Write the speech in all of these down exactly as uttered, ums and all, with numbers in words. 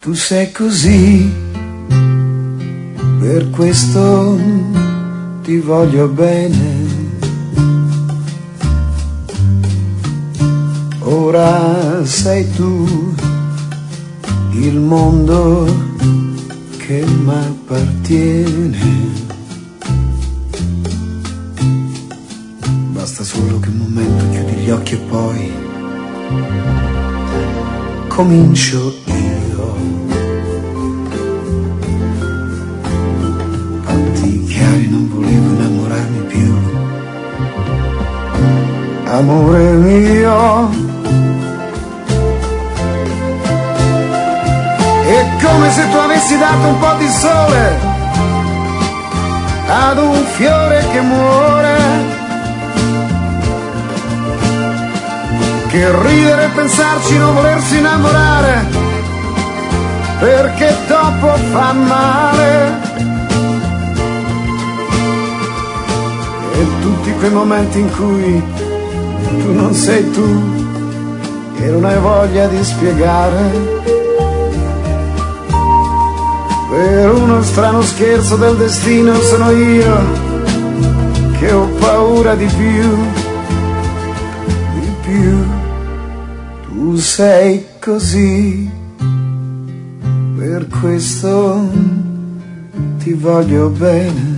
Tu sei così, per questo ti voglio bene. Ora sei tu il mondo che m'appartiene. Basta solo che un momento chiudi gli occhi e poi comincio io. Fatti chiari, non volevo innamorarmi più. Amore mio, è come se tu avessi dato un po' di sole ad un fiore che muore. Che ridere e pensarci, non volersi innamorare, perché dopo fa male. E tutti quei momenti in cui tu non sei tu e non hai voglia di spiegare, per uno strano scherzo del destino sono io che ho paura di più, di più. Tu sei così, per questo ti voglio bene.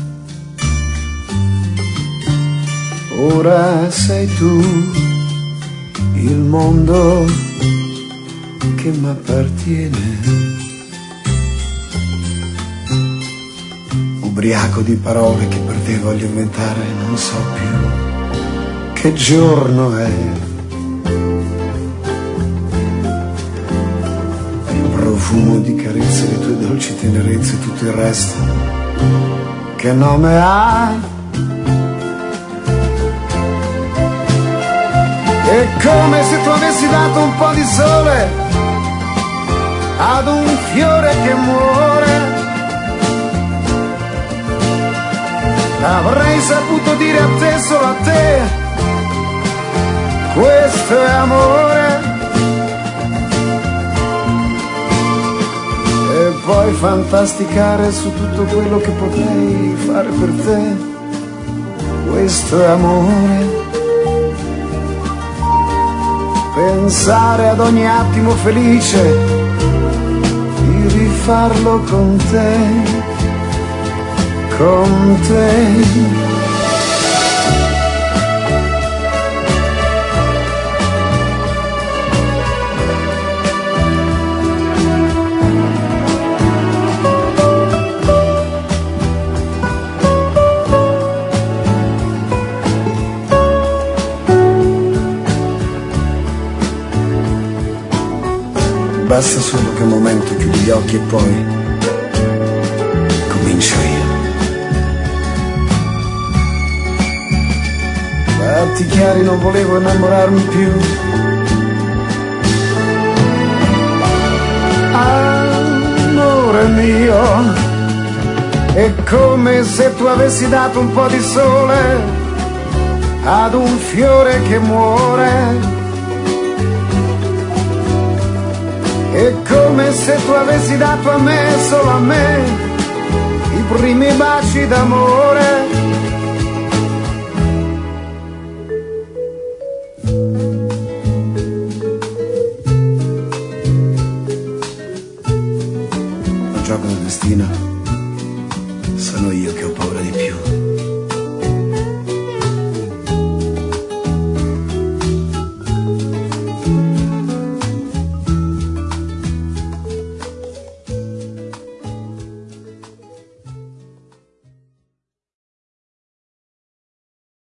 Ora sei tu il mondo che m'appartiene. Ubriaco di parole che per te voglio inventare, non so più che giorno è. Il profumo di carezze, le tue dolci tenerezze e tutto il resto che nome ha. È come se tu avessi dato un po' di sole ad un fiore che muore. Avrei saputo dire a te, solo a te, questo è amore. E poi fantasticare su tutto quello che potrei fare per te, questo è amore. Pensare ad ogni attimo felice di rifarlo con te, con te. Basta solo che un momento chiudi gli occhi e poi comincio io. Fatti chiari, non volevo innamorarmi più. Amore mio, è come se tu avessi dato un po' di sole ad un fiore che muore. È come se tu avessi dato a me, solo a me, i primi baci d'amore. Non gioco nel destino, sono io che ho paura di più.